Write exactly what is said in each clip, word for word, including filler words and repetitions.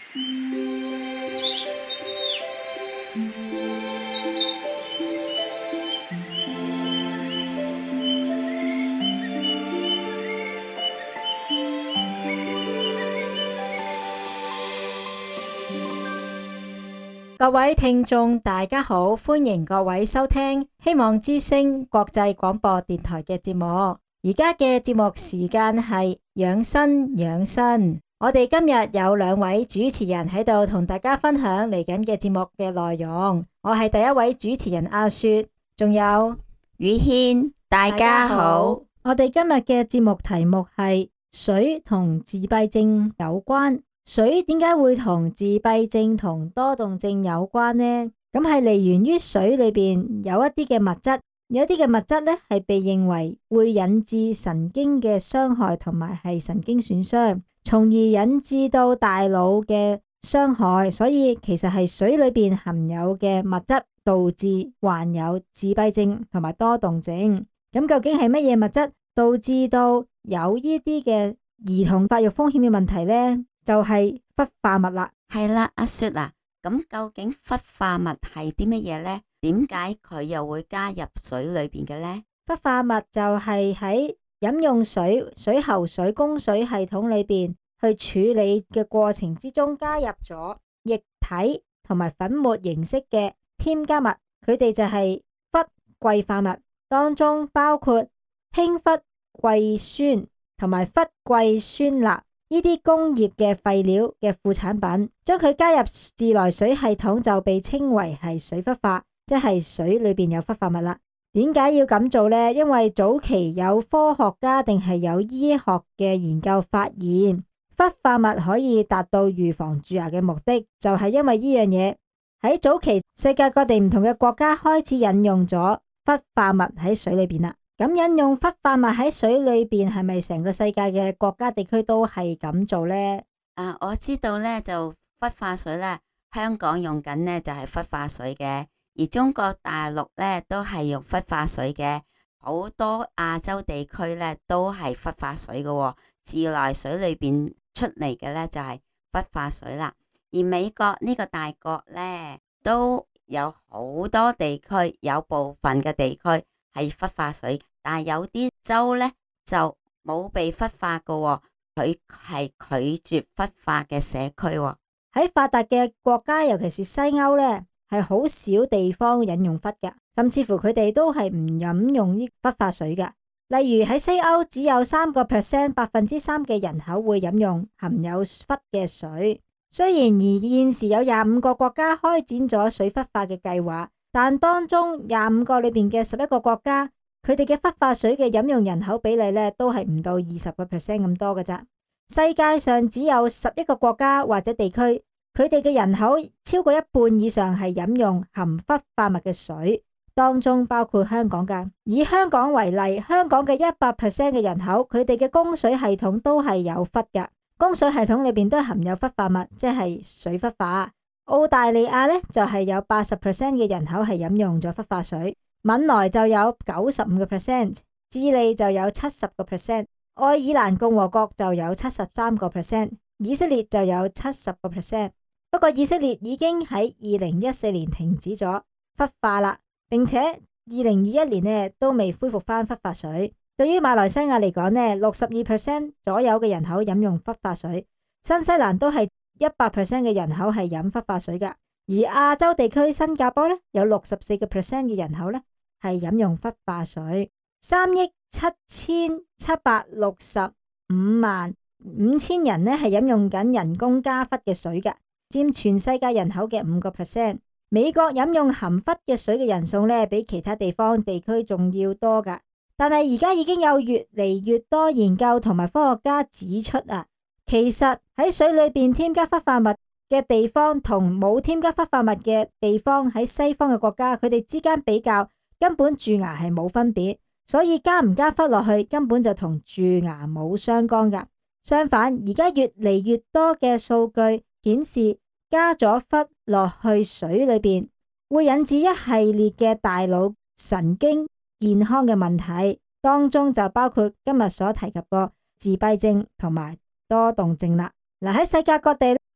各位聽眾大家好，歡迎各位收聽希望之聲國際廣播電台嘅節目。而家嘅節目時間係養生養生，我哋今日有兩位主持人喺度同大家分享嚟緊嘅節目嘅內容。我係第一位主持人阿雪，仲有宇軒，大家好。 我哋今日嘅節目題目係水同自閉症有關。水點解會同自閉症同多動症有關呢？咁係嚟源於水裏邊有一啲嘅物質，有一啲嘅物質呢係被認為會引致神經嘅傷害同埋係神經損傷，從而引致到大腦嘅傷害。所以其實係水裏邊含有嘅物質導致患有自閉症同埋多動症。咁究竟係乜嘢物質導致到有呢啲嘅兒童發育風險嘅問題呢？就係氟化物啦。 係啦，阿雪啊，咁究竟氟化物係啲乜嘢呢？點解佢又會加入水裏邊嘅呢？ 氟化物就係喺飲用水、水喉水供水系統裏邊去處理嘅過程之中加入咗液體同埋粉末形式嘅添加物，佢哋就係氟貴化物，當中包括氫氟貴酸同埋氟貴酸鈉。呢啲工業嘅廢料嘅副產品，將佢加入自來水系統就被稱為係水氟化，即係水裏邊有氟化物啦。點解要咁做呢？因為早期有科學家定係有醫學嘅研究發現，氟化物可以達到預防蛀牙嘅目的，就係因為呢樣嘢喺早期世界各地唔同嘅國家開始引用咗氟化物喺水裏邊啦。咁引用氟化物喺水裏邊係咪成個世界嘅國家地區都係咁做呢？ 啊，我知道呢就氟化水呢，香港用緊呢就係氟化水嘅，而中國大陸呢都係用氟化水嘅，好多亞洲地區呢都係氟化水嘅，自來水裏邊出嚟嘅呢就係氟化水啦。而美國呢個大國呢都有好多地區，有部分嘅地區係氟化水。但係有啲州呢就冇被氟化嘅，佢係拒絕氟化嘅社區。 喺發達嘅國家，尤其是西歐呢，係好少地方飲用氟嘅，甚至乎佢哋都係唔飲用呢氟化水嘅。例如喺西歐，只有三個 percent 百分之三嘅人口會飲用含有氟嘅水。雖然而現時有廿五個國家開展咗水氟化嘅計劃，但當中廿五個裏邊嘅十一個國家，佢哋嘅氟化水嘅飲用人口比例呢，都係唔到二十個 percent 咁多嘅咋。世界上只有十一個國家或者地區，佢哋嘅人口超過一半以上係飲用含氟化物嘅水，當中包括香港噶。以香港為例，香港嘅一百 percent 嘅人口，佢哋嘅供水系統都係有氟噶，供水系統裏邊都含有氟化物，即係水氟化。澳大利亞呢，就係有八十 percent 嘅人口係飲用咗氟化水。汶萊就有九十五個 percent， 智利就有七十個 percent， 愛爾蘭共和國就有七十三個 percent， 以色列就有七十個 percent。不過以色列已經喺二零一四年停止咗氟化啦，並且二零二一年呢都未恢復翻氟化水。對於馬來西亞嚟講呢，六十二 percent 左右嘅人口飲用氟化水，新西蘭都係一百 percent 嘅人口係飲氟化水噶。而亞洲地區新加坡呢，有六十四個 percent 嘅人口呢係飲用氟化水，三億七千七百六十五萬五千人呢係飲用緊人工加氟嘅水嘅，佔全世界人口嘅五個 percent。美國飲用含氟嘅水嘅人數呢，比其他地方地區仲要多噶。但係而家已經有越嚟越多研究同埋科學家指出啊，其實喺水裏邊添加氟化物嘅地方同冇添加氟化物嘅地方，喺西方嘅國家，佢哋之間比較根本蛀牙係冇分別，所以加唔加氟落去根本就同蛀牙冇相干噶。相反，而家越嚟越多嘅數據顯示，加咗氟落去水裏邊會引致一系列嘅大腦神經健康嘅問題，當中就包括今日所提及過自閉症同埋多動症啦。嗱，喺世界各地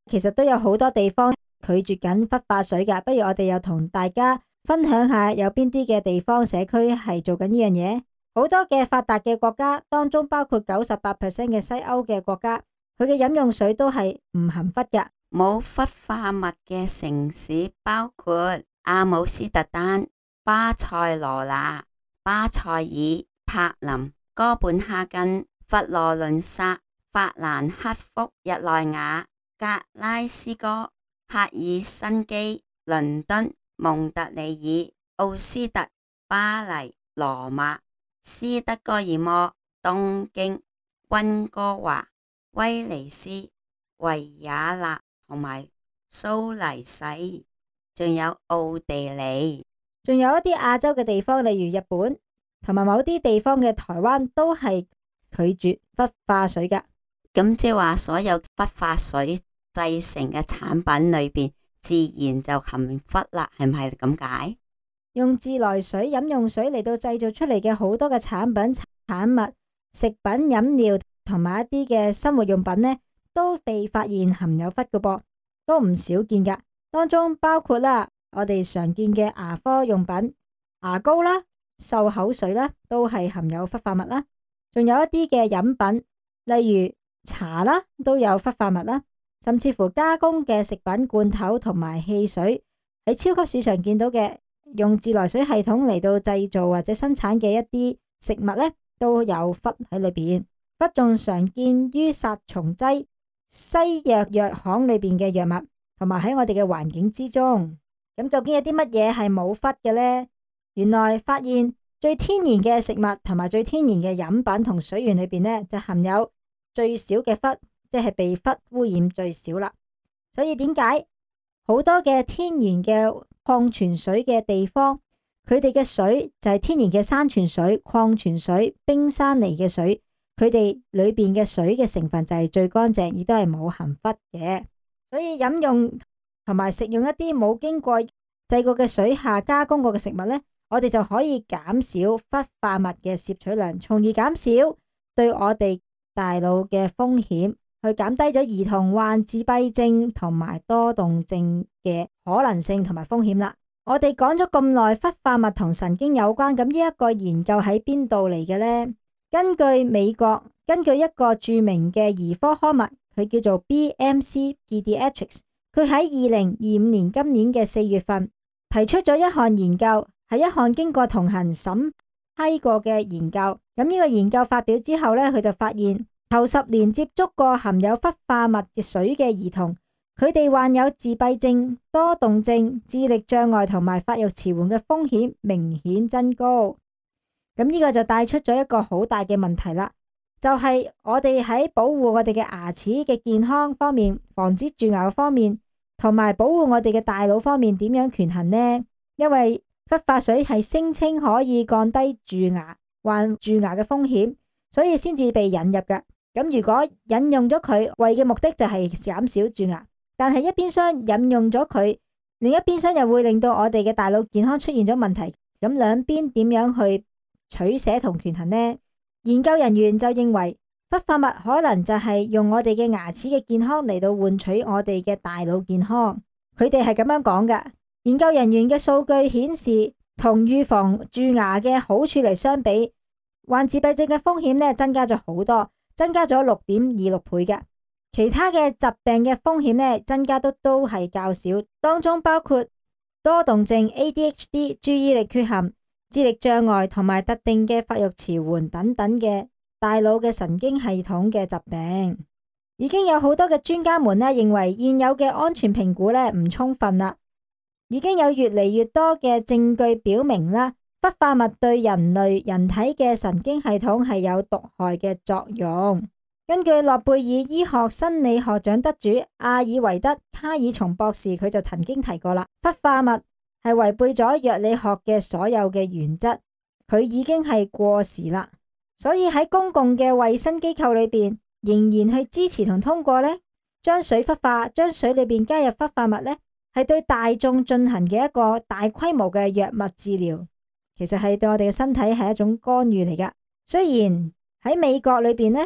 其實都有好多地方拒絕緊氟化水㗎。不如我哋又同大家分享下有邊啲嘅地方社區係做緊呢樣嘢。好多嘅發達嘅國家當中，包括九十八 percent 嘅西歐嘅國家，佢嘅飲用水都係唔含氟㗎。 冇氟化物嘅城市包括阿姆斯特丹、巴塞羅那、巴塞爾、柏林、哥本哈根、佛羅倫薩、法蘭克福、日內瓦、格拉斯哥、赫爾辛基、倫敦、蒙特利爾、奧斯特、巴黎、羅馬、斯德哥爾摩、東京、溫哥華、威尼斯、維也納同埋蘇黎世，仲有奧地利， 仲有一啲亞洲嘅地方，例如日本同埋某啲地方嘅台灣，都係拒絕氟化水㗎。 咁即係話所有氟化水製成嘅產品裏邊，自然就含氟啦，係唔係咁解？ 用自來水、飲用水嚟到製造出嚟嘅好多嘅產品、產物、食品、飲料同埋一啲嘅生活用品呢，都被發現含有氟嘅噃，都唔少見㗎。當中包括啦，我哋常見嘅牙科用品、牙膏啦、漱口水啦，都係含有氟化物啦。仲有一啲嘅飲品，例如茶啦，都有氟化物啦。甚至乎加工嘅食品罐頭同埋汽水，喺超級市場見到嘅用自來水系統嚟到製造或者生產嘅一啲食物呢，都有氟喺裏邊。氟仲常見於殺蟲劑、西藥藥行裏邊嘅藥物，同埋喺我哋嘅環境之中。咁究竟有啲乜嘢係冇氟嘅呢？原來發現最天然嘅食物同埋最天然嘅飲品同水源裏邊呢，就含有最少嘅氟，即係被氟污染最少啦。所以點解好多嘅天然嘅礦泉水嘅地方，佢哋嘅水就係天然嘅山泉水、礦泉水、冰山嚟嘅水，佢哋裏邊嘅水嘅成分就係最乾淨，亦都係冇含氟嘅。所以飲用同埋食用一啲冇經過製過嘅水下加工過嘅食物呢，我哋就可以減少氟化物嘅攝取量，從而減少對我哋大腦嘅風險，去減低咗兒童患自閉症同埋多動症嘅可能性同埋風險啦。我哋講咗咁耐，氟化物同神經有關，咁呢一個研究喺邊度嚟嘅呢？根據美國，根據一個著名嘅兒科刊物，佢叫做 B M C Pediatrics， 佢喺二零二五年今年嘅四月份提出咗一項研究，係一項經過同行審批過嘅研究。咁呢個研究發表之後呢，佢就發現頭十年接觸過含有氟化物嘅水嘅兒童，佢哋患有自閉症、多動症、智力障礙同埋發育遲緩嘅風險明顯增高。咁呢個就帶出咗一個好大嘅問題啦，就係我哋喺保護我哋嘅牙齒嘅健康方面、防止蛀牙嘅方面，同埋保護我哋嘅大腦方面點樣權衡呢？因為氟化水係聲稱可以降低蛀牙、患蛀牙嘅風險，所以先至被引入嘅。咁如果引用咗佢，為嘅目的就係減少蛀牙，但係一邊廂引用咗佢，另一邊廂又會令到我哋嘅大腦健康出現咗問題。咁兩邊點樣去取捨同權衡呢？研究人員就認為氟化物可能就係用我哋嘅牙齒嘅健康嚟到換取我哋嘅大腦健康。佢哋係咁樣講㗎。研究人員嘅數據顯示，同預防蛀牙嘅好處嚟相比，患自閉症嘅風險呢增加咗好多，增加咗六點二六倍嘅。其他嘅疾病嘅風險呢增加都都係較少，當中包括多動症、A D H D、注意力缺陷、智力障礙同埋特定嘅發育遲緩等等嘅大腦嘅神經系統嘅疾病。已經有好多嘅專家們呢認為現有嘅安全評估呢唔充分啦，已經有越嚟越多嘅證據表明啦，氟化物對人類人體嘅神經系統係有毒害嘅作用。根據諾貝爾醫學生理學獎得主阿爾維德卡爾松博士，佢就曾經提過啦，氟化物係違背咗藥理學嘅所有嘅原則，佢已經係過時啦。所以喺公共嘅衛生機構裏邊，仍然去支持同通過呢，將水氟化，將水裏邊加入氟化物呢，係對大眾進行嘅一個大規模嘅藥物治療，其實係對我哋嘅身體係一種干預嚟噶。雖然喺美國裏邊呢，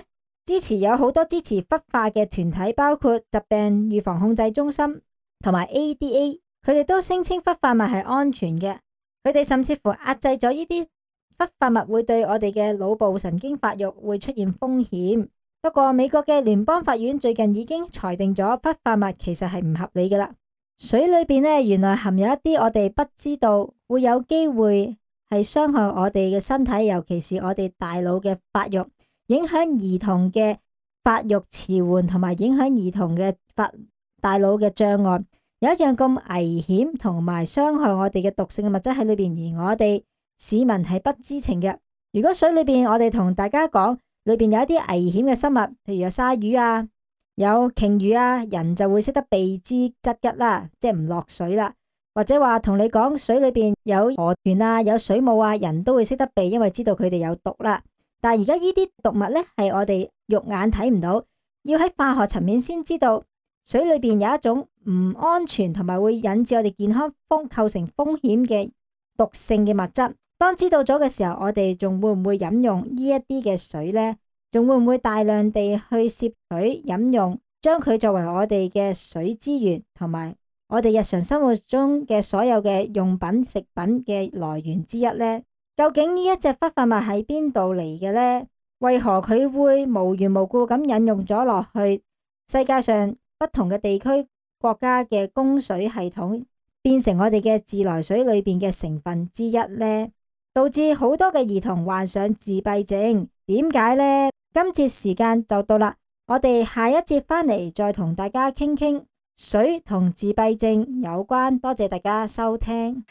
支持有好多支持氟化嘅團體，包括疾病預防控制中心同埋 A D A， 佢哋都聲稱氟化物係安全嘅。佢哋甚至乎壓制咗呢啲氟化物會對我哋嘅腦部神經發育會出現風險。不過美國嘅聯邦法院最近已經裁定咗氟化物其實係唔合理嘅啦。水裏邊呢，原來含有一啲我哋不知道會有機會係傷害我哋嘅身體，尤其是我哋大腦嘅發育，影響兒童嘅發育遲緩，同埋影響兒童嘅發大腦嘅障礙。有一樣咁危險同埋傷害我哋嘅毒性嘅物質喺裏邊，而我哋市民係不知情嘅。如果水裏邊我哋同大家講裏邊有一啲危險嘅生物，譬如有鯊魚啊、有鯨魚啊，人就會識得避之則吉啦，即係唔落水啦。或者話同你講水裏邊有河豚啊、有水母啊，人都會識得避，因為知道佢哋有毒啦。但係而家呢啲毒物呢，係我哋肉眼睇唔到，要喺化學層面先知道水裏邊有一種唔安全同埋會引致我哋健康風構成風險嘅毒性嘅物質。當知道咗嘅時候，我哋仲會唔會飲用呢一啲嘅水呢？仲會唔會大量地去攝取飲用，將佢作為我哋嘅水資源同埋我哋日常生活中嘅所有嘅用品食品嘅來源之一呢？究竟呢一隻氟化物喺邊度嚟嘅呢？為何佢會無緣無故咁引用咗落去世界上不同嘅地區國家嘅供水系統，變成我哋嘅自來水裏邊嘅成分之一呢？導致好多嘅兒童患上自閉症。點解呢？今節時間就到啦，我哋下一節返嚟再同大家傾傾水同自閉症有關。多謝大家收聽。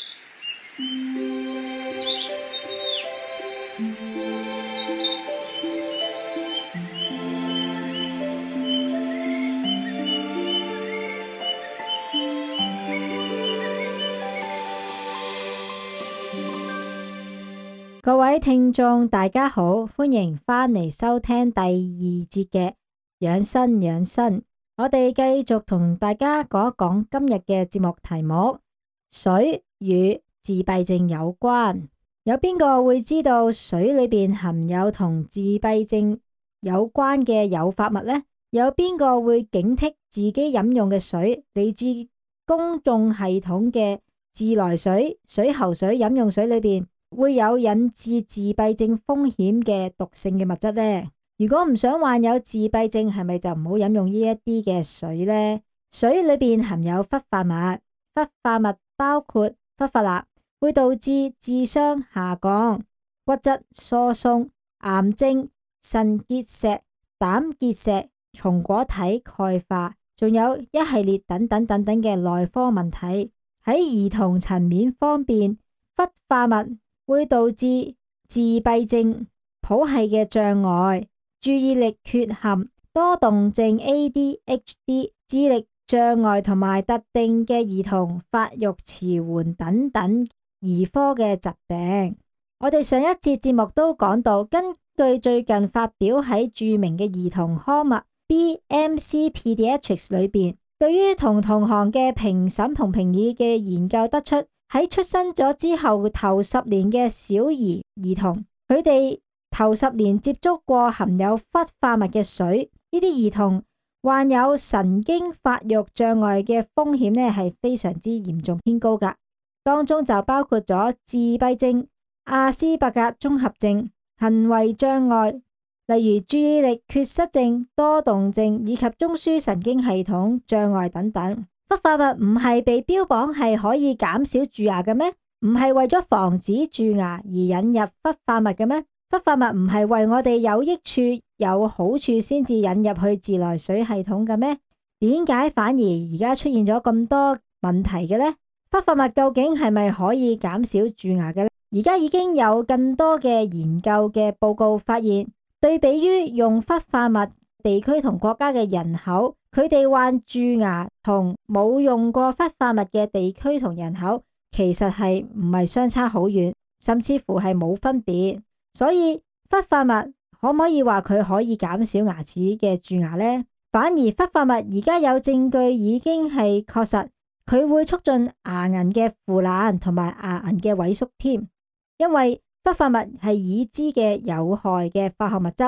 各位聽眾大家好，歡迎返嚟收聽第二節嘅養生養生。我哋繼續同大家講一講今日嘅節目題目：水與自閉症有關。有邊個會知道水裏邊含有同自閉症有關嘅有發物呢？有邊個會警惕自己飲用嘅水嚟自公眾系統嘅自來水、水喉水飲用水裏邊會有引致自閉症風險嘅毒性嘅物質呢？如果唔想患有自閉症，係咪就唔好飲用呢一啲嘅水呢？水裏邊含有氟化物，氟化物包括氟化鈉，會導致智商下降、骨質疏鬆、癌症、腎結石、膽結石、松果體鈣化，仲有一系列等等等等嘅內科問題。喺兒童層面方面，氟化物會導致自閉症、譜系嘅障礙、注意力缺陷、多動症 A D H D、智力障礙同埋特定嘅兒童發育遲緩等等兒科嘅疾病。我哋上一節節目都講到，根據最近發表喺著名嘅兒童刊物 B M C Pediatrics 裏邊，對於同同行嘅評審同評議嘅研究得出，喺出生咗之後頭十年嘅小兒兒童，佢哋頭十年接觸過含有氟化物嘅水，呢啲兒童患有神經發育障礙嘅風險呢係非常之嚴重偏高噶。當中就包括咗自閉症、亞斯伯格綜合症、行為障礙，例如注意力缺失症、多動症以及中樞神經系統障礙等等。氟化物唔係被標榜係可以減少蛀牙嘅咩？唔係為咗防止蛀牙而引入氟化物嘅咩？氟化物唔係為我哋有益處有好處先至引入去自來水系統嘅咩？點解反而而家出現咗咁多問題嘅呢？氟化物究竟係咪可以減少蛀牙嘅呢？而家已經有更多嘅研究嘅報告發現，對比於用氟化物地區同國家嘅人口，佢哋患蛀牙同冇用過氟化物嘅地區同人口，其實係唔係相差好遠，甚至乎係冇分別。所以氟化物可唔可以話佢可以減少牙齒嘅蛀牙呢？反而氟化物而家有證據已經係確實，佢會促進牙齦嘅腐爛同埋牙齦嘅萎縮添。因為氟化物係已知嘅有害嘅化學物質，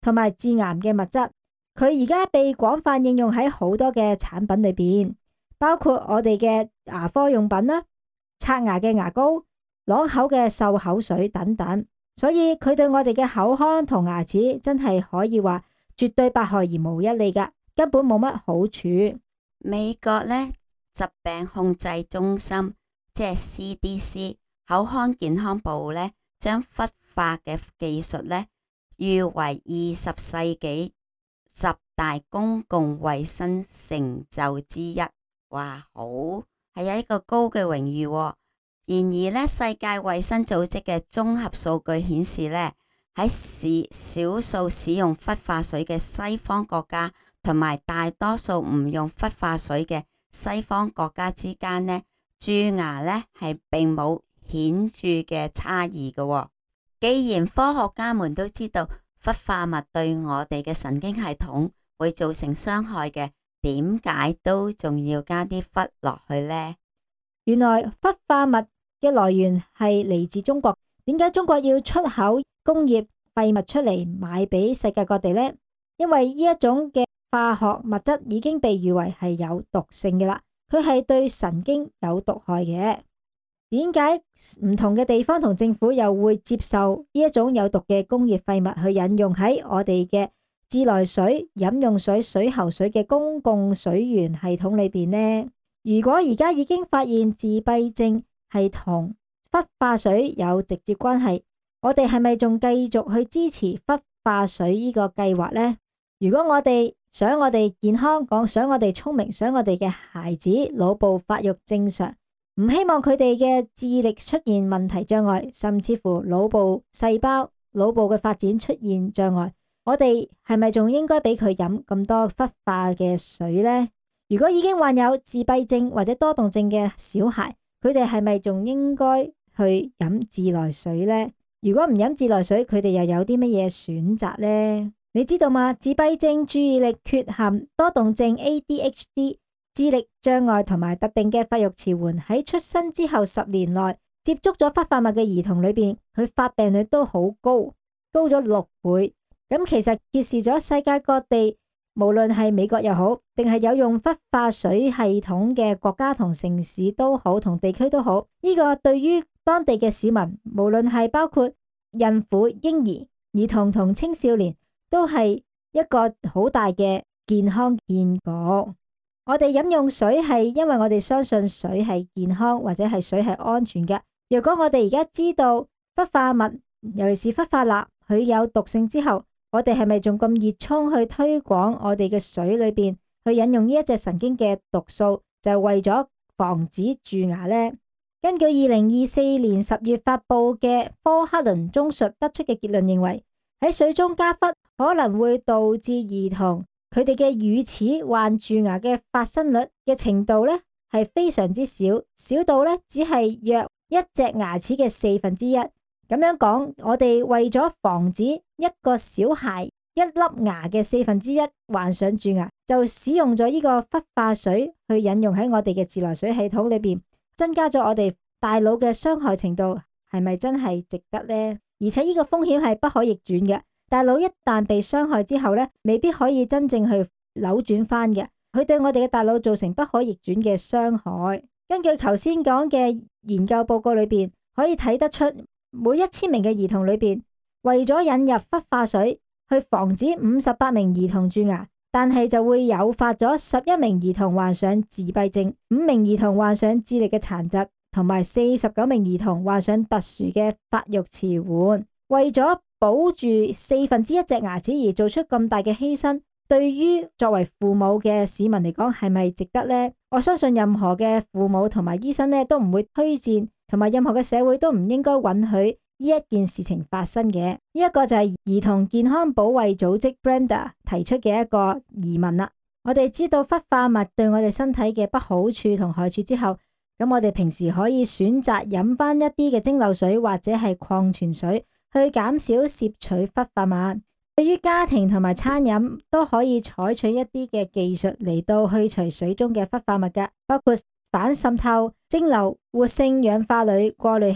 同埋致癌嘅物質。佢而家被廣泛應用喺好多嘅產品裏邊，包括我哋嘅牙科用品啦、刷牙嘅牙膏、啷口嘅漱口水等等。所以佢對我哋嘅口腔同牙齒真係可以話絕對百害而無一利噶，根本冇乜好處。 美國呢疾病控制中心即係 C D C 口腔健康部呢，將氟化嘅技術呢譽為二十世紀十大公共衛生成就之一。哇，好係有一個高嘅榮譽喎。然而呢，世界衛生組織嘅綜合數據顯示呢，喺使少數使用氟化水嘅西方國家同埋大多數唔用氟化水嘅西方國家之間呢，蛀牙呢係並冇顯著嘅差異嘅喎。既然科學家們都知道氟化物對我哋嘅神經系統會造成傷害嘅，點解都仲要加啲氟落去呢？ 原來氟化物嘅來源係嚟自中國。點解中國要出口工業廢物出嚟賣俾世界各地呢？因為呢一種嘅化學物質已經被譽為係有毒性嘅啦，佢係對神經有毒害嘅。點解唔同嘅地方同政府又會接受呢一種有毒嘅工業廢物去引用喺我哋嘅自來水、飲用水、水喉水嘅公共水源系統裏邊呢？如果而家已經發現自閉症係同氟化水有直接關係，我哋係咪仲繼續去支持氟化水呢個計劃呢？如果我哋想我哋健康，講想我哋聰明，想我哋嘅孩子腦部發育正常，唔希望佢哋嘅智力出現問題障礙，甚至乎腦部細胞、腦部嘅發展出現障礙，我哋係咪仲應該俾佢飲咁多氟化嘅水呢？如果已經患有自閉症或者多動症嘅小孩，佢哋係咪仲應該去飲自來水呢？如果唔飲自來水，佢哋又有啲乜嘢選擇呢？你知道嗎？自閉症、注意力缺陷、多動症 A D H D、智力障礙同埋特定嘅發育遲緩，喺出生之後十年內接觸咗氟化物嘅兒童裏邊，佢發病率都好高，高咗六倍。咁其實揭示咗世界各地，無論係美國又好，定係有用氟化水系統嘅國家同城市都好，同地區都好，呢個對於當地嘅市民，無論係包括孕婦、嬰兒、兒童同青少年，都係一個好大嘅健康建果。我哋飲用水係因為我哋相信水係健康或者係水係安全嘅。若果我哋而家知道氟化物，尤其是氟化鈉，佢有毒性之後，我哋係咪仲咁熱衷去推廣我哋嘅水裏邊去引用呢一隻神經嘅毒素，就係為咗防止蛀牙呢？根據二零二四年十月發佈嘅科克倫綜述得出嘅結論認為，喺水中加氟可能會導致兒童佢哋嘅乳齒患蛀牙嘅發生率嘅程度呢係非常之少，少到呢只係約一隻牙齒嘅四分之一。咁樣講，我哋為咗防止一個小孩一粒牙嘅四分之一患上蛀牙，就使用咗呢個氟化水去引用喺我哋嘅自來水系統裏邊，增加咗我哋大腦嘅傷害程度，係咪真係值得呢？而且呢個風險係不可逆轉嘅，大腦一旦被傷害之後呢，未必可以真正去扭轉翻嘅，佢對我哋嘅大腦造成不可逆轉嘅傷害。根據頭先講嘅研究報告裏邊，可以睇得出，每一千名嘅兒童裏邊，為咗引入氟化水去防止五十八名兒童蛀牙，但係就會誘發咗十一名兒童患上自閉症，五名兒童患上智力嘅殘疾，同埋四十九名兒童患上特殊嘅發育遲緩。為咗保住四分之一隻牙齒而做出咁大嘅犧牲，對於作為父母嘅市民嚟講，係咪值得呢？我相信任何嘅父母同埋醫生呢都唔會推薦，同埋任何嘅社會都唔應該允許呢一件事情發生嘅。呢一個就係兒童健康保衛組織 Brenda 提出嘅一個疑問啦。我哋知道氟化物對我哋身體嘅不好處同害處之後，咁我哋平時可以選擇飲翻一啲嘅蒸餾水或者係礦泉水，去減少攝取氟化物。對於家庭同埋餐飲都可以採取一啲嘅技術嚟到去除水中嘅氟化物嘅，包括反滲透、蒸餾、活性氧化鋁過濾器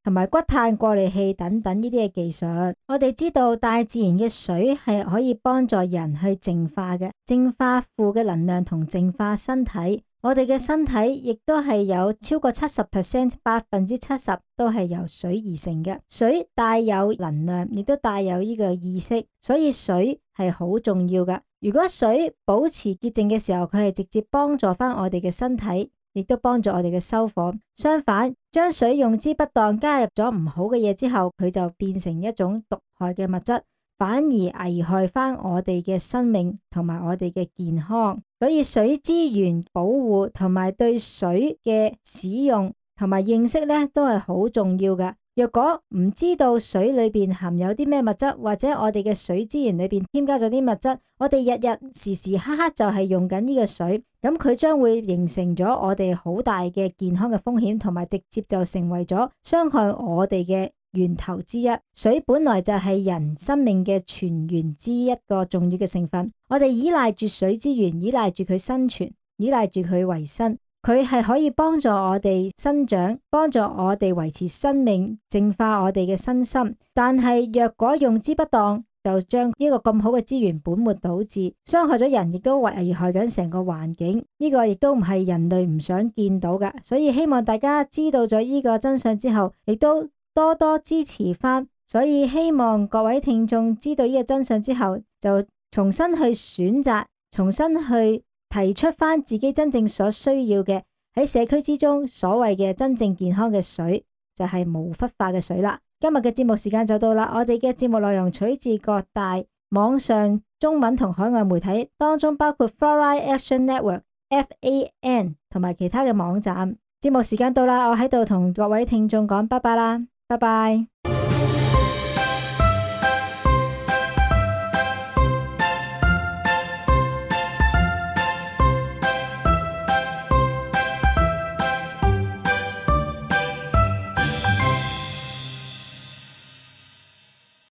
同埋骨碳過濾器等等呢啲嘅技術。我哋知道大自然嘅水係可以幫助人去淨化嘅，淨化負嘅能量同淨化身體。我哋嘅身體亦都係有超過七十 percent， 百分之七十都係由水而成嘅。水帶有能量，亦都帶有呢個意識，所以水係好重要㗎。如果水保持潔淨嘅時候，佢係直接幫助翻我哋嘅身體，亦都幫助我哋嘅修火。相反，將水用之不當，加入咗唔好嘅嘢之後，佢就變成一種毒害嘅物質，反而危害翻我哋嘅生命同埋我哋嘅健康。所以水資源保護同埋對水嘅使用同埋認識咧，都係好重要㗎。若果唔知道水裏邊含有啲咩物質，或者我哋嘅水資源裏邊添加咗啲物質，我哋日日時時刻刻就係用緊呢個水，咁佢將會形成咗我哋好大嘅健康嘅風險，同埋直接就成為咗傷害我哋嘅源頭之一。水本來就係人生命嘅泉源之一個重要嘅成分，我哋依賴住水資源，依賴住佢生存，依賴住佢維生。佢係可以幫助我哋生長，幫助我哋維持生命，淨化我哋嘅身心。但係若果用之不當，就將呢個咁好嘅資源本末倒置，傷害咗人，亦都危害緊成個環境。呢個亦都唔係人類唔想見到㗎。所以希望大家知道咗呢個真相之後，亦都多多支持翻。所以希望各位聽眾知道呢個真相之後，就重新去選擇，重新去提出翻自己真正所需要嘅，喺社區之中所謂嘅真正健康嘅水，就係無氟化嘅水啦。今日嘅節目時間就到啦，我哋嘅節目內容取自各大網上中文同海外媒體，當中包括 Fluoride Action Network、F A N 同埋其他嘅網站。節目時間到啦，我喺度同各位聽眾講拜拜啦，拜拜。